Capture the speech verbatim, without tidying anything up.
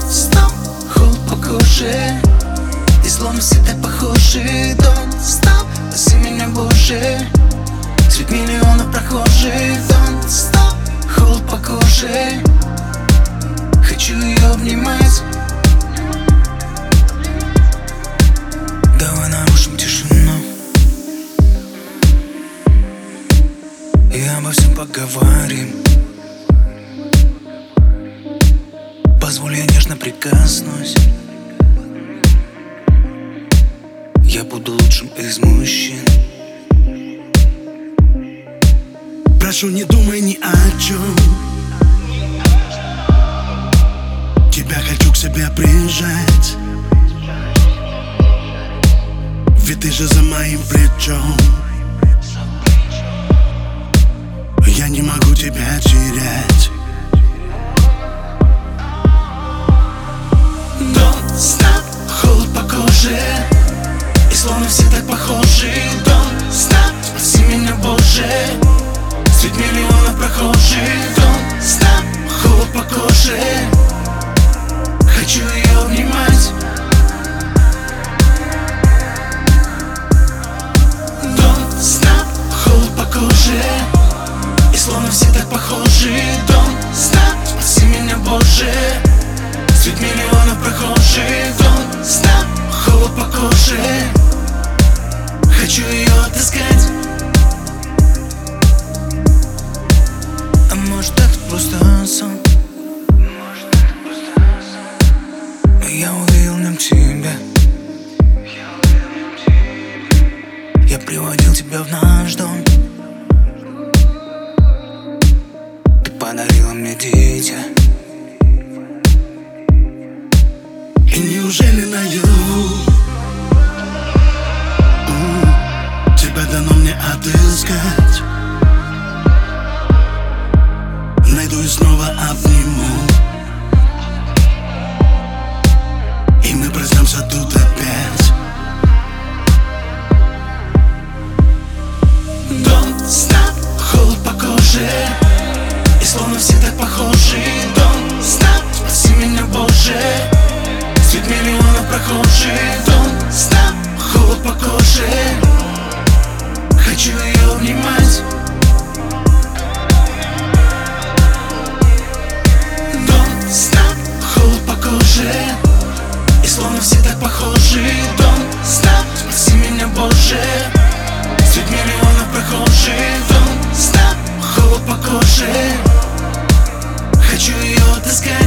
стоп, холод по коже, и словно все так похожи. Don't stop, спаси меня, Боже, средь миллионов прохожих. Don't stop, холод по коже, хочу ее обнимать. Давай нарушим тишину и обо всем поговорим. Позволь, я нежно прикоснусь. Я буду лучшим из мужчин. Прошу, не думай ни о чем. Тебя хочу к себе прижать, ведь ты же за моим плечом. Я не могу тебя терять. Don't stop, холод по коже, и словно все так похожи. Don't stop, спаси меня, Боже, средь миллионов прохожих. Don't stop, холод по коже, хочу ее обнимать. Don't stop, холод по коже, и словно все так похожи. Don't stop, спаси меня, Боже, средь миллионов прохожих. Don't stop, холод по коже, хочу ее отыскать. А может это просто сон? Но я увидел в нем тебя. Я приводил тебя в наш дом. Ты подарила мне дитя. И неужели наяву м, тебя дано мне отыскать? Найду и снова обниму, и мы проснемся тут опять. Don't stop, холод по коже, и словно все так похожи. Don't stop, спаси меня, Боже, средь миллионов прохожих. Don't stop, холод по коже, хочу ее обнимать. Don't stop, холод по коже, и словно все так похожи. Don't stop, спаси меня, Боже, средь миллионов прохожих. Don't stop, холод по коже, хочу ее отыскать.